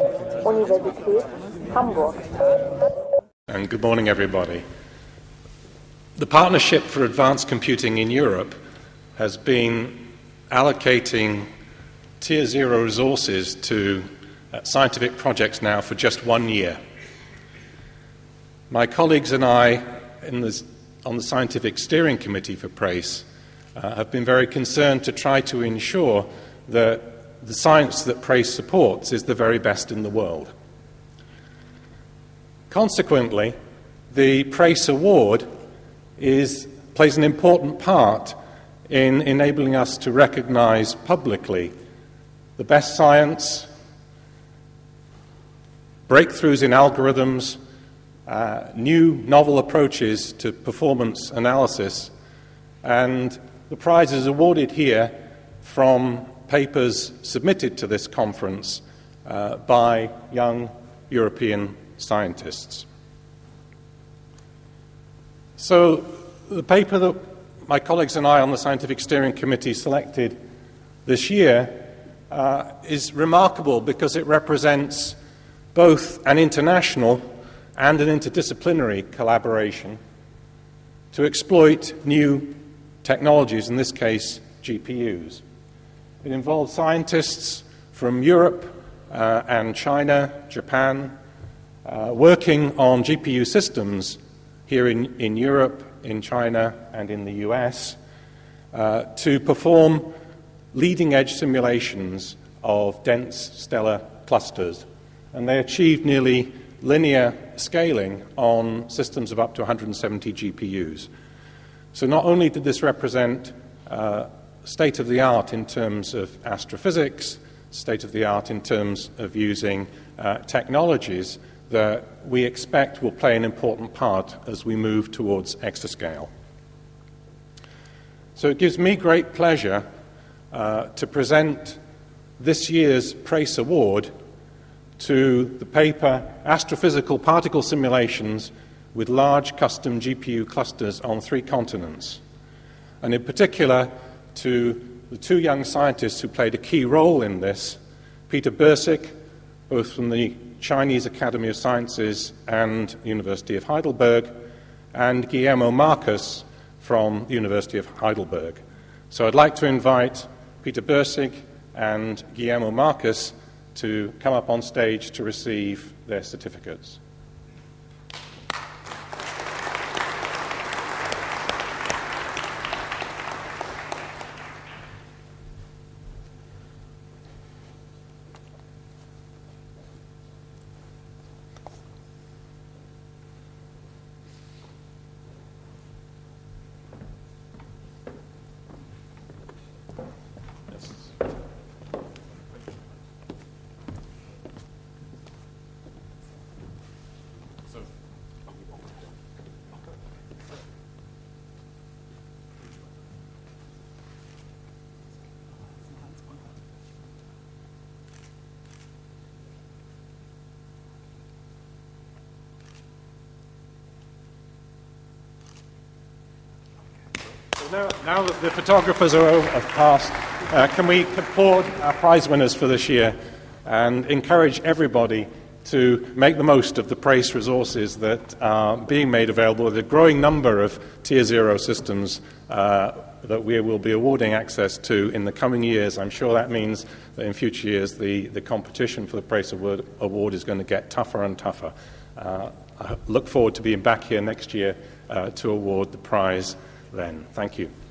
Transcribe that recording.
Universität Hamburg. And good morning, everybody. The Partnership for Advanced Computing in Europe has been allocating Tier 0 resources to scientific projects now for just 1 year. My colleagues and I on the Scientific Steering Committee for PRACE have been very concerned to try to ensure that the science that PRACE supports is the very best in the world. Consequently, the PRACE Award plays an important part in enabling us to recognize publicly the best science, breakthroughs in algorithms, new novel approaches to performance analysis, and the prize is awarded here from papers submitted to this conference by young European scientists. So the paper that my colleagues and I on the Scientific Steering Committee selected this year is remarkable because it represents both an international and an interdisciplinary collaboration to exploit new technologies, in this case GPUs. It involves scientists from Europe and China, Japan, working on GPU systems here in Europe, in China, and in the US, to perform leading-edge simulations of dense stellar clusters. And they achieved nearly linear scaling on systems of up to 170 GPUs. So not only did this represent state-of-the-art in terms of astrophysics, state-of-the-art in terms of using technologies that we expect will play an important part as we move towards exascale. So it gives me great pleasure to present this year's PRACE Award to the paper Astrophysical Particle Simulations with Large Custom GPU Clusters on 3 Continents, and in particular to the 2 young scientists who played a key role in this, Peter Bursik, both from the Chinese Academy of Sciences and University of Heidelberg, and Guillermo Marcus from the University of Heidelberg. So I'd like to invite Peter Bursik and Guillermo Marcus to come up on stage to receive their certificates. Now that the photographers have passed, can we applaud our prize winners for this year and encourage everybody to make the most of the PRACE resources that are being made available with a growing number of Tier 0 systems that we will be awarding access to in the coming years. I'm sure that means that in future years the competition for the PRACE Award is going to get tougher and tougher. I look forward to being back here next year to award the prize then. Thank you.